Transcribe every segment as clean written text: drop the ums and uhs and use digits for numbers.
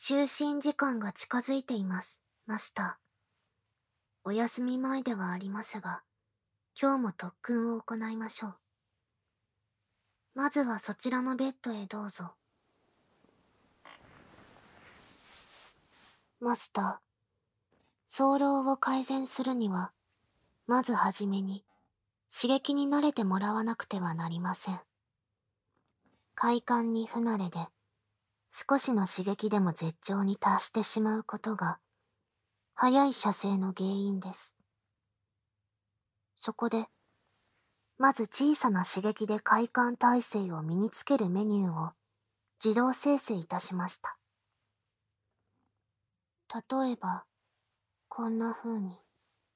就寝時間が近づいています、マスター。お休み前ではありますが、今日も特訓を行いましょう。まずはそちらのベッドへどうぞ。マスター、早漏を改善するには、まずはじめに刺激に慣れてもらわなくてはなりません。快感に不慣れで、少しの刺激でも絶頂に達してしまうことが、早い射精の原因です。そこで、まず小さな刺激で快感耐性を身につけるメニューを自動生成いたしました。例えば、こんな風に。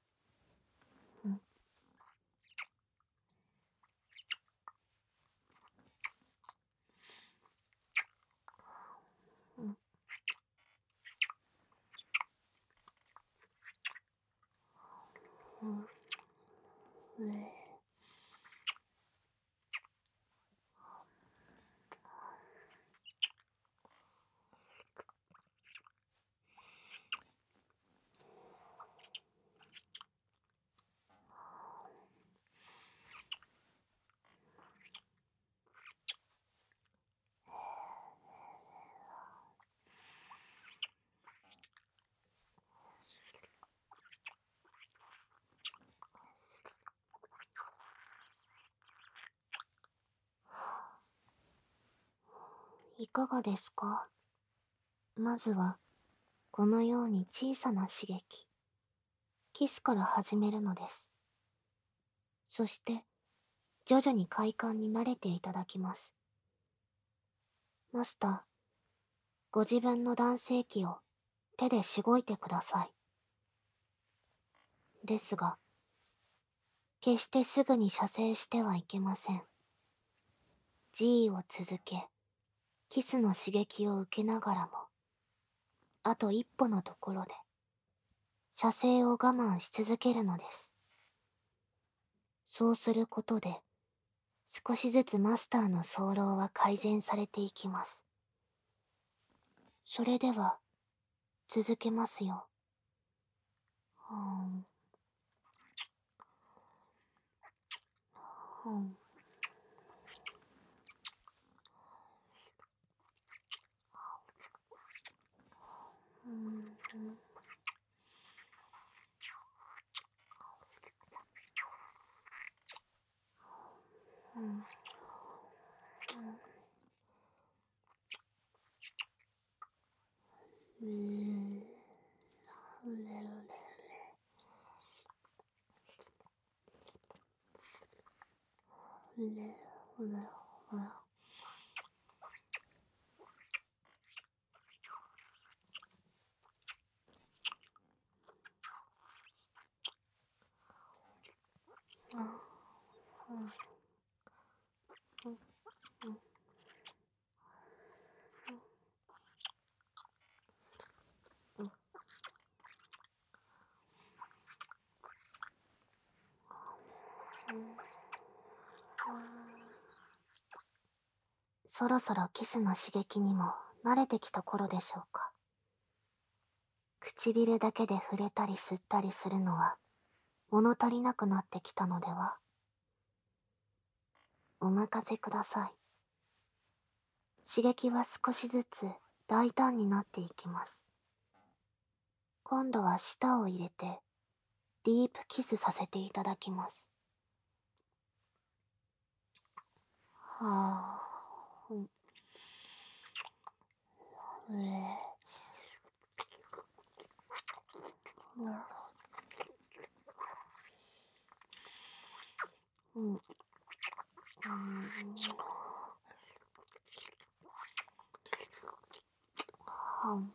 いかがですか？まずは、このように小さな刺激、キスから始めるのです。そして、徐々に快感に慣れていただきます。マスター、ご自分の男性器を手でしごいてください。ですが、決してすぐに射精してはいけません。G を続け、キスの刺激を受けながらも、あと一歩のところで、射精を我慢し続けるのです。そうすることで、少しずつマスターの早漏は改善されていきます。それでは、続けますよ。うん。うん。うん。うん。うん。そろそろキスの刺激にも慣れてきた頃でしょうか。唇だけで触れたり吸ったりするのは物足りなくなってきたのでは。お任せください。刺激は少しずつ大胆になっていきます。今度は舌を入れてディープキスさせていただきます。はぁ、うん。はん。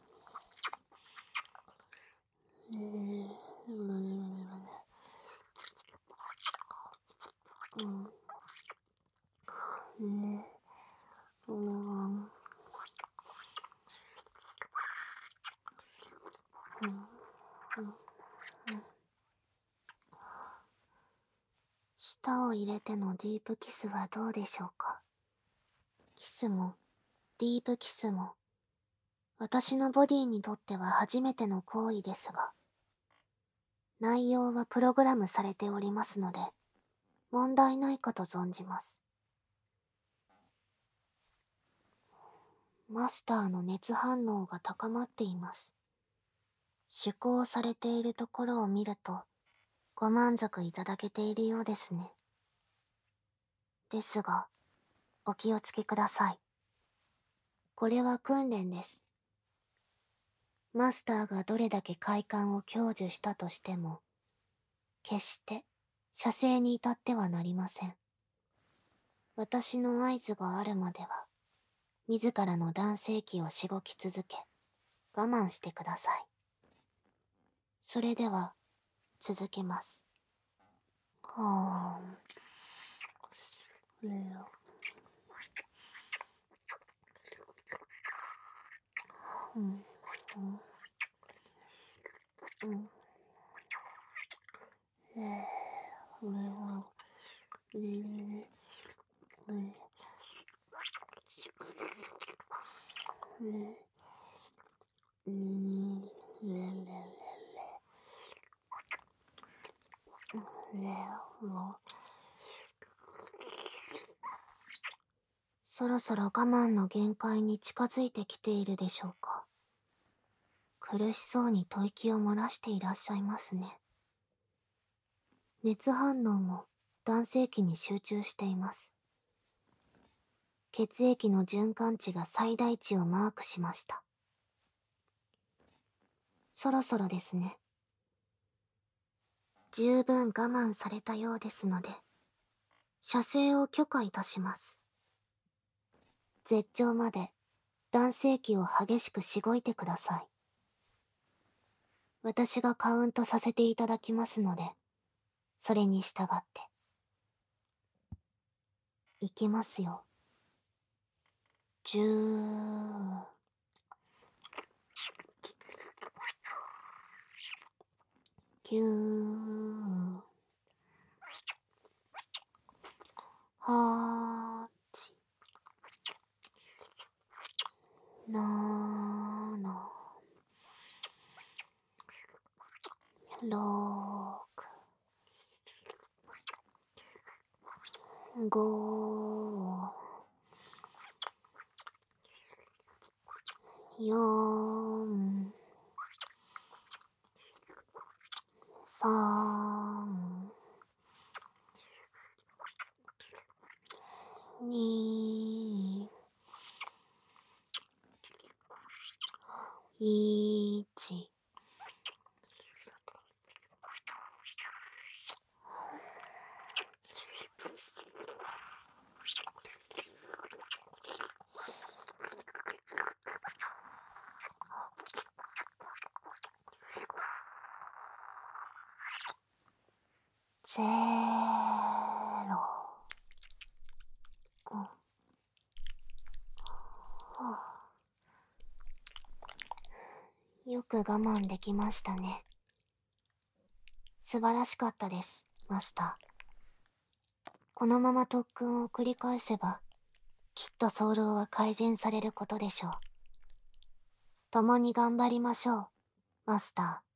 舌を入れてのディープキスはどうでしょうか。キスもディープキスも私のボディにとっては初めての行為ですが、内容はプログラムされておりますので、問題ないかと存じます。マスターの熱反応が高まっています。趣向されているところを見ると、ご満足いただけているようですね。ですが、お気をつけください。これは訓練です。マスターがどれだけ快感を享受したとしても、決して射精に至ってはなりません。私の合図があるまでは、自らの男性器をしごき続け、我慢してください。それでは、続けます。はぁ、うん、うん、うん、そろそろ我慢の限界に近づいてきているでしょうか。苦しそうに吐息を漏らしていらっしゃいますね。熱反応も男性器に集中しています。血液の循環値が最大値をマークしました。そろそろですね。十分我慢されたようですので、射精を許可いたします。絶頂まで男性器を激しくしごいてください。私がカウントさせていただきますので、それに従って。いきますよ。10、9、8、7、6、5、4、3、2、1。ゼロ。よく我慢できましたね。素晴らしかったです、マスター。このまま特訓を繰り返せば、きっと早漏は改善されることでしょう。共に頑張りましょう、マスター。